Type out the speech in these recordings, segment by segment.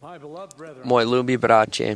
Moji ljubi braće,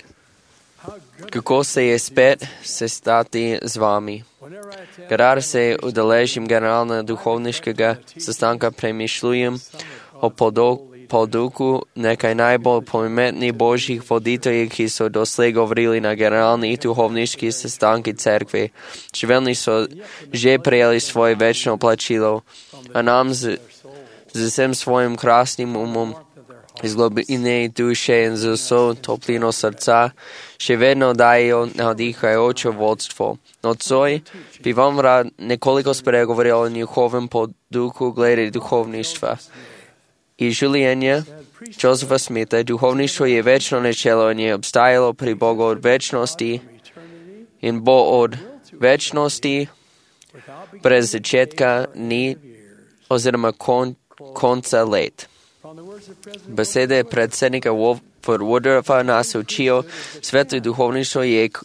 kako se je spet sestati z vami. Kadar se udeležim generalno duhovniškega sestanka, premišljujem o poduku nekaj najbolj pomembnih božjih voditeljev, ki so doslej govorili na generalnih duhovniških sestankih cerkve. Številni so že prejeli svoje večno plačilo, a nam z vsem svojim krasnim umom, iz globine duše in z vso toplino srca še vedno dajo navdihajoče vodstvo. Nocoj bi vam rad nekoliko spregovoril o njihovem poduku glede duhovništva. Iz življenja Josepha Smitha duhovništvo je večno načelo in je obstajalo pri Bogu od večnosti in bo od večnosti brez začetka ni oziroma konca let. Besede predsednika Woodruffa nas učijo, sveto duhovništvo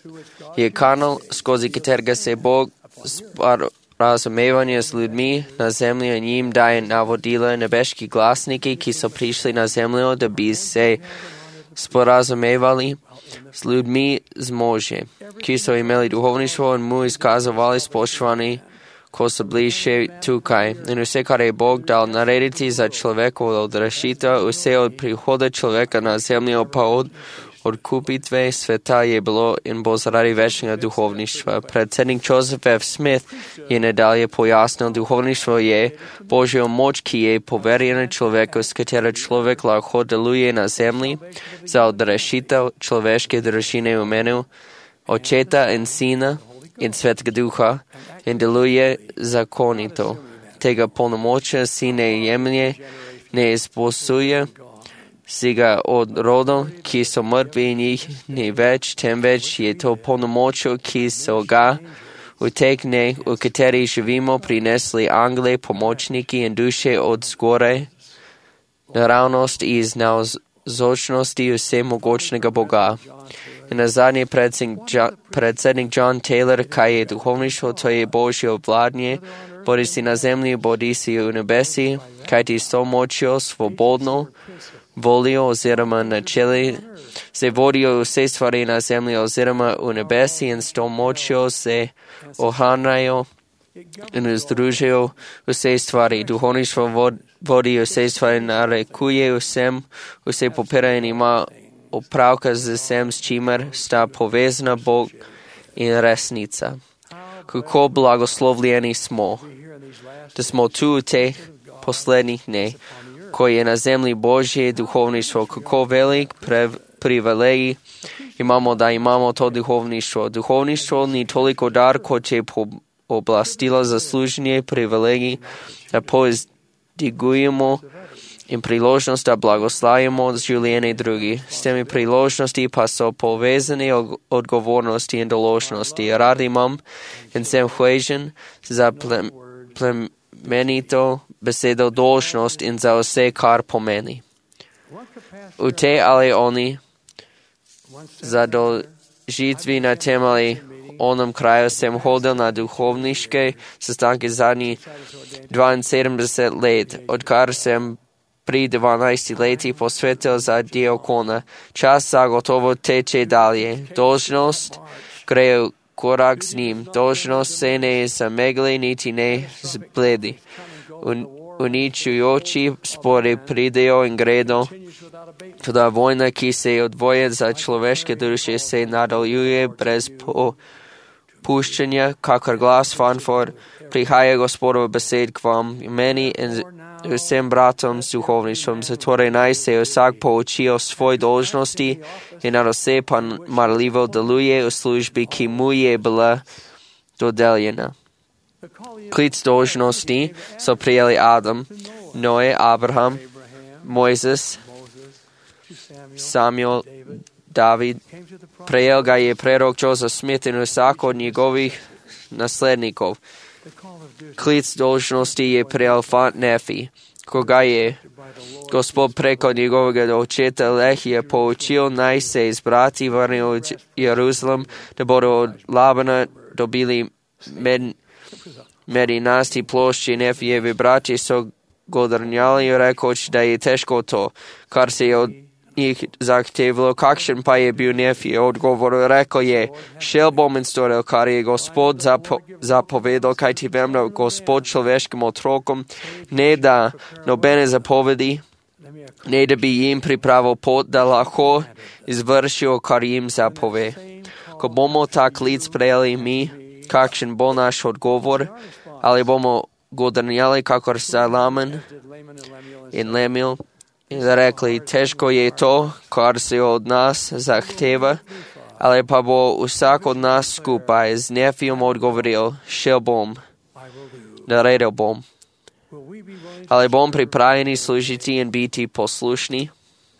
je kanal, skozi katerega se Bog razumevanje z ljudmi na zemlji in jim daje navodila nebeški glasniki, ki so prišli na zemljo, da bi se sporazumevali z ljudmi z može, ki so imeli duhovništvo in mu izkazovali spoštovanje, ko so bili še tukaj. In vse, kar je Bog dal narediti za človekovo odrešitev, vse od prihoda človeka na zemljo pa od odkupitve sveta je bilo in bo zaradi večnega duhovništva. Predsednik Joseph F. Smith je nadalje pojasnil, duhovništvo je Božja moč, ki je poverjena človeku, s katero človek lahko deluje na zemlji za odrešitev človeške družine v imenu Očeta in Sina in Svetega Duha in deluje zakonito. Tega polnomočja si ne jemlje, ne izposuje si ga od rodov, ki so mrtvi in jih ni več, temveč je to polnomočjo, ki so ga v teh dneh, v katerih živimo, prinesli angeli, pomočniki in duše od zgoraj, naravnost iz navzočnosti vsemogočnega Boga. In nazadnje predsednik John Taylor, kaj je duhovništvo, to je Božje obvladanje, bodi si na zemlji, bodi si v nebesi, kaj ti s to močjo svobodno volijo oziroma načeli se vodijo vse stvari na zemlji oziroma v nebesi in s to močjo se ohranjajo in združijo vse stvari. Duhovništvo vodi vse stvari, narekuje vsem, vse popira in ima opravka z vsem, s čimer sta povezana Bog in resnica. Kako blagoslovljeni smo, da smo tu v teh poslednjih dneh, ko je na zemlji Božje duhovništvo, kako velik privilegij imamo, da imamo to duhovništvo. Duhovništvo ni toliko dar, kot je oblastilo zasluženje privilegij, da poizdigujemo in priložnost, da blagoslavimo življenje drugih. S temi priložnosti pa so povezane odgovornosti in določnosti. Rad imam in sem hvaležen za plemenito besedo dolžnost in za vse, kar pomeni. V tej ali oni zadožitvi na tem ali onom kraju sem hodil na duhovniške sestanke zadnjih 72 let, odkar sem pri 12 letih posvetil za diakona. Čas zagotovo teče dalje. Dolžnost gre korak z njim. Dolžnost se ne zamegli niti ne zbledi. Uničujoči spori pridejo in gredo. Toda vojna, ki se odvoje za človeške duše, se nadaljuje brez puščanja, kakor glas fanfor. Prihaja Gospodov besed k vam, meni in vsem bratom s duhovništvom. Zatorej naj se vsak pouči o svoj dolžnosti in na vse pa marljivo deluje v službi, ki mu je bila dodeljena. Klic dolžnosti so prijeli Adam, Noe, Abraham, Mojzes, Samuel, David. Prejel ga je prerok Joseph Smith in vsak od njegovih naslednikov. Klic dolžnosti je prijel fant Nefi, ko ga je Gospod preko njegovega očeta Lehija poučil, naj se izbrati vrnil v Jeruzalem, da bodo od Labana dobili medinasti plošči. Nefijevi brati so godrnjali, rekoč, da je težko to, kar se je od njih zahtevalo, kakšen pa je bil Nefi. Odgovor rekel je, šel bom in storil, kar je Gospod zapovedal, kajti vem, da Gospod človeškim otrokom ne da nobene zapovedi, ne da bi jim pripravil pot, da lahko izvršijo, kar jim zapove. Ko bomo ta klic prejeli mi, kakšen bo naš odgovor, ali bomo godrnjali, kakor Salaman in Lemil, in rekli, težko je to, kar se od nas zahteva, ali pa bo vsak od nas skupaj z Nefijom odgovoril, šel bom, naredil bom. Ali bom pripravljeni služiti in biti poslušni?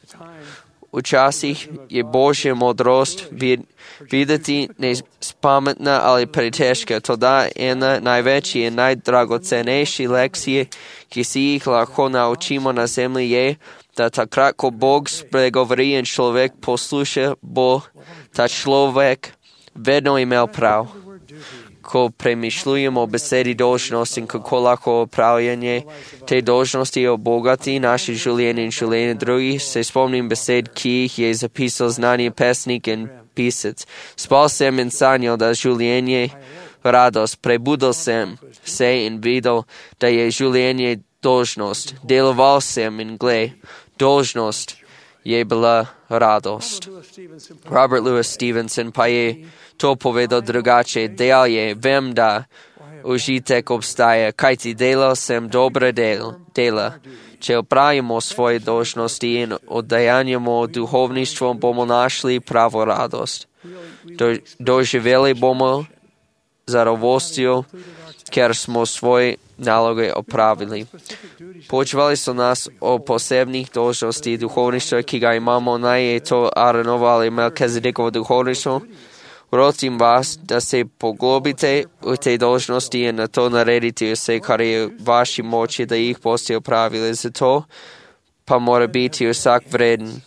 Včasih je Božja modrost videti nespametna ali pretežka. Toda ena največji in najdragocenejši lekcije, ki si jih lahko naučimo na zemlji, je, da takrat, ko Bog spregovori in človek posluša, bo ta človek vedno imel prav. Ko premišljujemo o besedi dolžnost in kako lahko opravljanje te dolžnosti obogati naše življenje in življenje drugih, se spomnim besed, ki jih je zapisal znani pesnik in pisec. Spal sem in sanjal, da življenje radost, prebudil sem se in videl, da je življenje dolžnost. Deloval sem in glej, dolžnost je bila radost. Robert Louis Stevenson pa je to povedal drugače. Dejal je, vem, da užitek obstaja, kajti delal sem dobre dela. Če opravimo svoje dolžnosti in oddajanjamo duhovništvo, bomo našli pravo radost. Doživeli bomo zadovoljstvo, ker smo svoje naloge opravili. Poučevali so nas o posebnih dolžnosti duhovništva, ki ga imamo, naj je to Aaronovo ali Melkizedikovo duhovništvo. Prosim vas, da se poglobite v te dolžnosti in na to naredite vse, kar je v vaši moči, da jih boste opravili. Zato pa mora biti vsak vreden.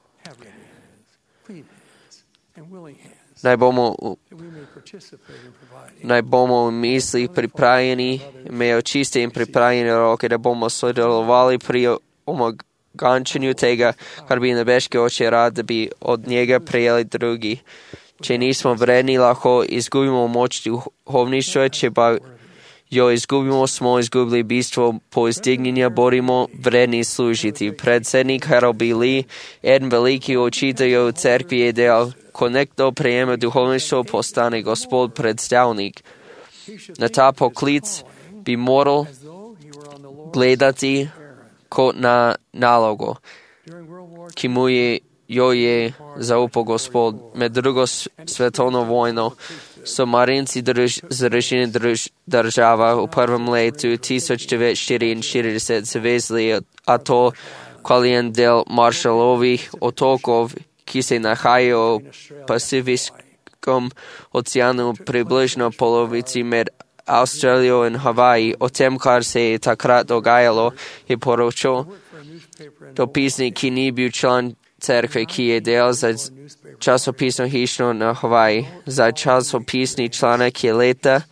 Naj bomo v mislih pripravljeni, imeli čiste in pripravljene roke, da bomo sodelovali pri omogočanju tega, kar bi nebeški oče rad, da bi od njega prijeli drugi. Če nismo vredni, lahko izgubimo moč duhovništva, če pa jo izgubimo, smo izgubili bistvo povzdignjenja, bodimo vredni služiti. Predsednik Harold B. Lee, eden veliki učitelj v cerkvi, je dejal, ko nekdo prejeme duhovništvo, postane Gospod predstavnik. Na ta poklic bi moral gledati kot na nalogo, ki mu jo je zaupal Gospod. Med drugo svetovno vojno so marinci Združenih država v prvem letu 1944 zavezli atol Kwajalein del Marshallovih otokov, ki se nahajajo v Pacifiškem oceanu približno polovici med Avstralijo in Havaji. O tem, kar se je takrat dogajalo, je poročal dopisnik, ki ni bil član cerkve, ki je delal za časopisno hišo na Havaji. Za časopisni članek je leta,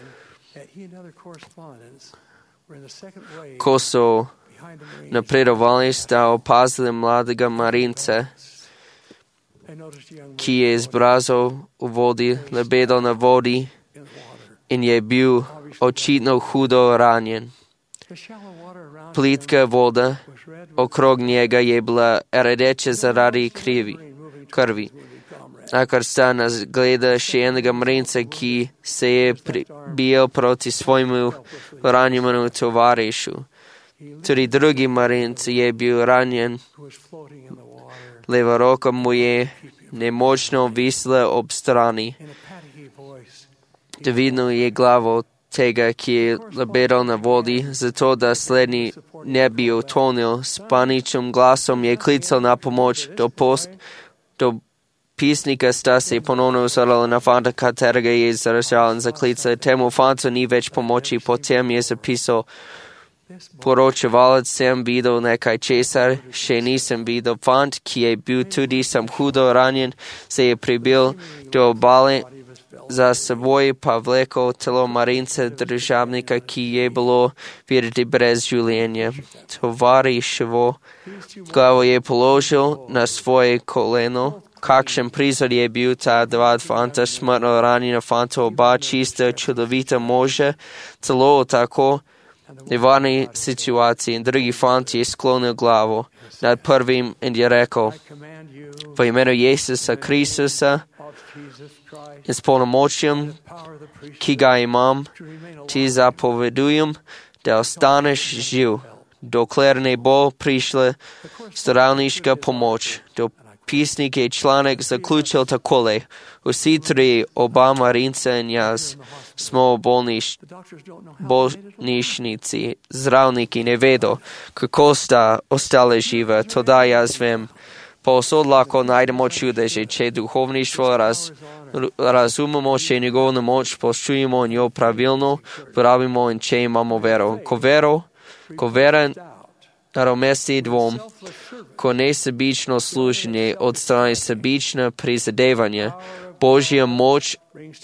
ko so napredovali, sta opazili mladega marinca, ki je zbrazal v vodi, lebedal na vodi in je bil očitno hudo ranjen. Plitka voda okrog njega je bila rdeča zaradi krvi. Nakar sta nas gleda še enega marinca, ki se je bijal proti svojemu ranjenemu tovarišu. Tudi drugi marinc je bil ranjen. Leva roka mu je nemočno visela ob strani. Dvignil je glavo tega, ki je lebedal na vodi, zato da slednji ne bi utonil. S paničnim glasom je klical na pomoč. Do pisnika sta se ponovno ozrla na fanta, katerega je zaražal in zaklical. Temu fantu ni več pomoči. Potem je zapisal, poročevalec, sem videl nekaj, česar še nisem videl. Fant, ki je bil tudi sam hudo ranjen, se je pribil do obale za seboj pa vlekel telo Marince državnika, ki je bilo videti brez življenja. Tovariševo glavo je položil na svoje koleno. Kakšen prizor je bil ta dva fanta, smrtno ranjena fanta, oba čista, čudovita moža, celo tako nevarni situaciji. In drugi fant je sklonil glavo nad prvim in je rekel: v imenu Jezusa Kristusa in s polnomočjem, ki ga imam, ti zapovedujem, da ostaneš živ, dokler ne bo prišla zdravniška pomoč. Dopisnik je članek zaključil takole: vsi tri, oba Marinca in jaz, smo v bolnišnici. Zdravniki ne vedo, kako sta ostale žive, toda jaz vem. Povsod lahko najdemo čudeže, če duhovništvo razumemo, če njegovo moč spoštujemo in jo pravilno uporabimo in če imamo vero. Ko vera nadomesti dvom, ko nesebično služenje odstrani sebična prizadevanja, Božja moč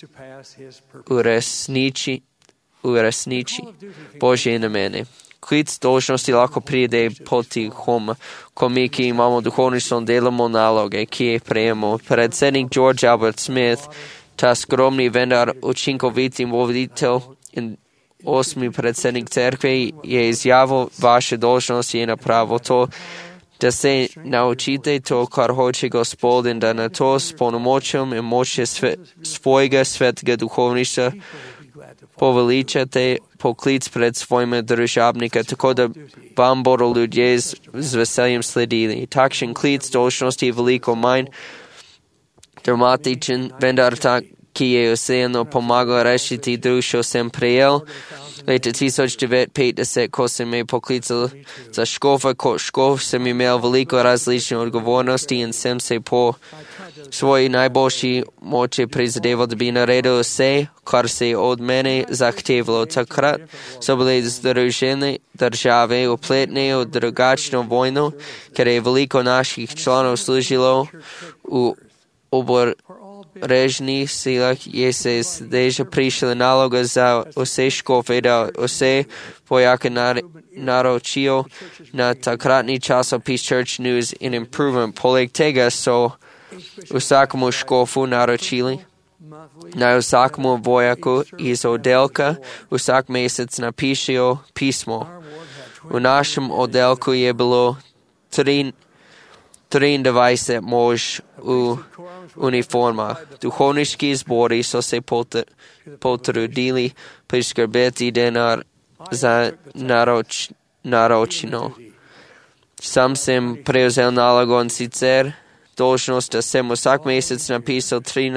uresniči Božje namene. Klic dolžnosti lahko pride potihoma, ko mi, ki imamo duhovništvo, delamo naloge, ki jih prejemo. Predsednik George Albert Smith, ta skromni, vendar učinkoviti voditelj in 8. predsednik cerkve, je izjavil: vaša dolžnost je napravo to, da se naučite to, kar hoče Gospod, in da na to s polnomočjem in močjo svojega svetega duhovništva poveličate poklic pred svojimi državniki, tako da vam bodo ljudje z veseljem sledili. Takšen klic dolžnosti je veliko manj dramatičen, vendar tak, ki je vseeno pomagal rešiti dušo, sem prejel. Leta 1950, ko sem me poklical za škofa, kot škof, sem imel veliko različne odgovornosti in sem se po svoji najboljši moči prizadeval, da bi naredil vse, kar se je od mene zahtevalo. Takrat so bile združene države upletne v drugačno vojno, ker je veliko naših članov služilo v oboroženih silah, je se zdaj že prišla naloga za vse škofe, da vse vojake naročijo na takratni časopis Church News and Improvement. Poleg tega so vsakemu škofu naročili, naj vsakemu vojaku iz oddelka vsak mesec napišejo pismo. V našem oddelku je bilo 23 mož v uniformah. Duhovniški zbori so se potrudili priskrbeti denar za naročino. Sam sem prevzel nalogo in sicer dolžnost, da sem vsak mesec napisal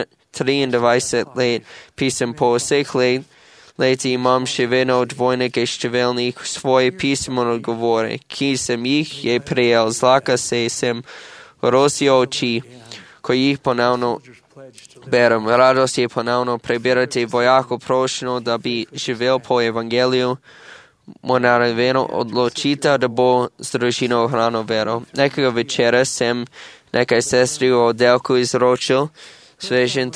23 let pisem. Po vseh leti imam še vedno dvojnike številnih svoje pismo in odgovore, ki sem jih je prejel. Zlaka se sem rosil oči, ko jih ponovno berem. Radost je ponovno prebirati vojaku prošnjo, da bi živel po evangeliju. Moja odločitev, da bo z družino ohranil vero. Nekega večera sem nekaj sestri v oddelku izročil svežen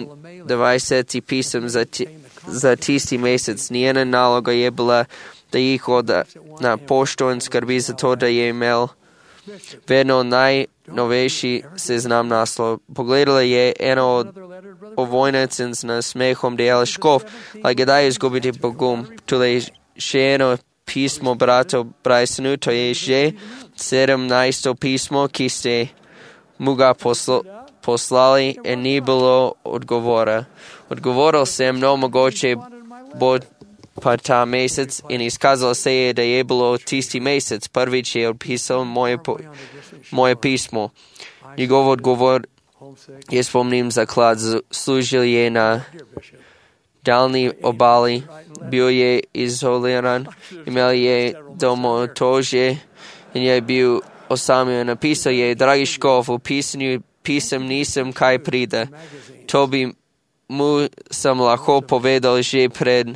23 pisem za tisti mesec. Njena naloga je bila, da jih oda na pošto in skrbi za to, da je imel vedno najnovejši seznam naslov. Pogledala je eno od ovojnic in z nasmehom dejala: škof, ali kdaj izgubiti pogum? Tule še eno pismo bratov Brysonu, to je že 17. pismo, ki ste mu ga poslali in ni bilo odgovora. Odgovoril sem: no, mogoče bo pa ta mesec, in izkazalo se je, da je bilo tisti mesec. Prvič je odpisal moje pismo. Njegov odgovor je spomnim zaklad. Služil je na daljni obali, bil je izoliran, imel je domotožje in je bil osamljen. Napisal je: dragi škof, v pisanju pisem nisem kaj pride. To bi mu sem lahko povedal že pred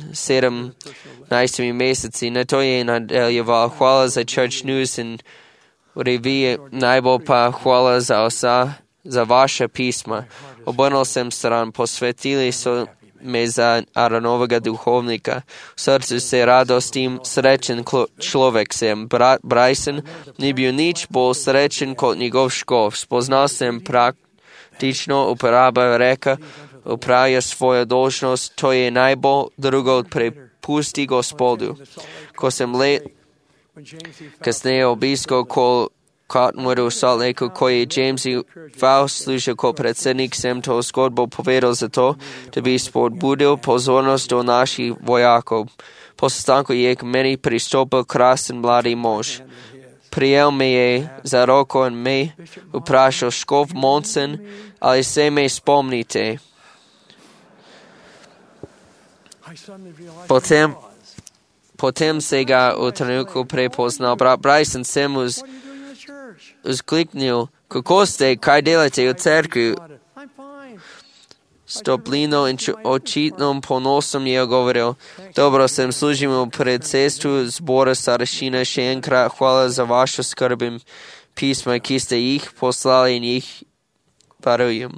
17 meseci. Na to je nadaljeval: hvala za Church News in revije, najbolj pa hvala za vsa za vaše pisma. Obrnul sem stran, posvetili so me za Aaronovega duhovnika. V srcu se radostim, srečen človek sem. Bryson ni bil nič bolj srečen kot njegov škof. Spoznal sem praktično uporabo reka, upravlja svojo dolžnost, to je najbolj, drugo prepusti Gospodu. Ko sem let kasneje obiskal Cottonwood v Salt Lakeu, ko je James Faust služil kot predsednik, sem to zgodbo povedal zato, da bi spodbudil pozornost do naših vojakov. Po sestanku je k meni pristopil krasen mladi mož. Prijel me je za roko in me vprašal, škof Monson, ali se me spomnite. Potem se ga v trenutku prepoznal. Bryson sem vzkliknil, kako ste, kaj delate v cerkvi? S toplino in očitnom ponosom je govoril, dobro, sem služil v predsedstvu zbora starešine, še enkrat hvala za vašo skrb in pisma, ki ste jih poslali in jih varujem.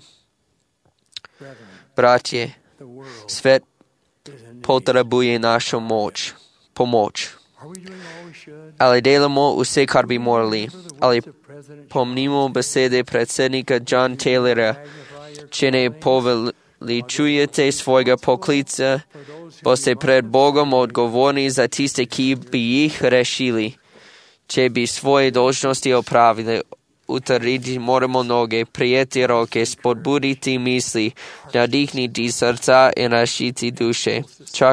Bratje, svet potrebuje našo pomoč. Ali delamo vse, kar bi morali, ali pomnimo besede predsednika John Taylora, če ne poveličujete svojega poklica, boste pred Bogom odgovorni za tiste, ki bi jih rešili. Če bi svoje dolžnosti opravili, utrditi moramo noge, prijeti roke, spodbuditi misli, nadihniti srca in rašiti duše.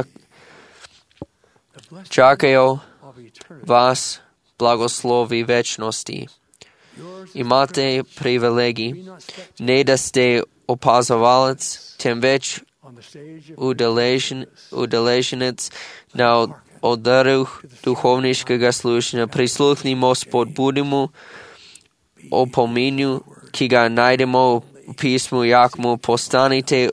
Čakajo vas blagoslovi večnosti. Imate privilegij, ne da ste opazovalec, temveč udeleženec na oddaru duhovniškega služenja. Prisluhnimo spodbudimo opominju, ki ga najdemo v pismu Jakmu. Postanite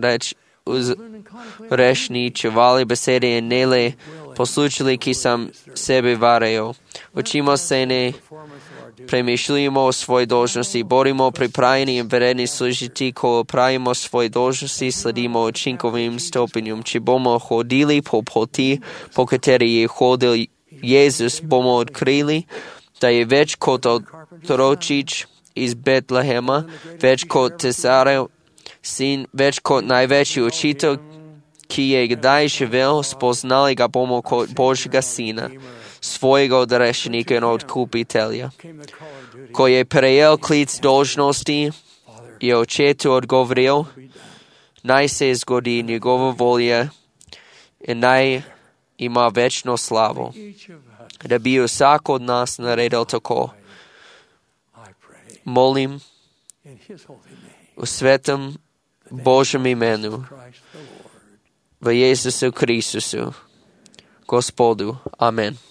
usrečničevali besede in ne le poslušali, ki sam sebe varajo. Učimo se ne premišljujemo o svoji dolžnosti, borimo pripravljeni in vredni služiti, ko opravimo svoje dolžnosti, sledimo učinkovim stopinjom. Če bomo hodili po poti, po kateri je hodil Jezus, bomo odkrili, da je več kot otročič iz Betlehema, več kot Tesarev sin, več kot največji učitelj, ki je kdaj živel, spoznali ga bomo kot Božjega sina, svojega odrešenika in odkupitelja. Ko je prejel klic dolžnosti, je očetu odgovoril, naj se zgodi njegova volja in naj ima večno slavo, da bi vsak od nas naredil tako. Molim v svetem Božjem imenu, v Jezusu Kristusu, Gospodu. Amen.